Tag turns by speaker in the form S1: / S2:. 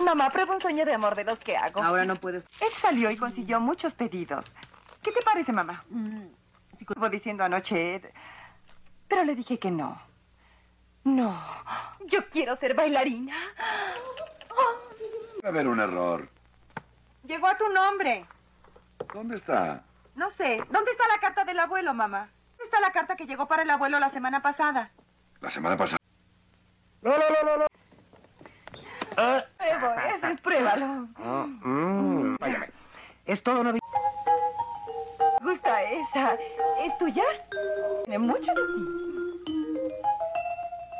S1: Mamá, prueba un sueño de amor de los que hago.
S2: Ahora no puedes.
S3: Él salió y consiguió muchos pedidos. ¿Qué te parece, mamá? Estuvo diciendo anoche, pero le dije que no. No.
S1: Yo quiero ser bailarina.
S4: Va a haber un error.
S3: Llegó a tu nombre.
S4: ¿Dónde está?
S3: No sé. ¿Dónde está la carta del abuelo, mamá? ¿Dónde está la carta que llegó para el abuelo la semana pasada?
S4: La semana pasada.
S1: Pruébalo.
S5: Váyame. Es todo una...
S1: ¿Me gusta esa? ¿Es tuya? Tiene mucho de ti.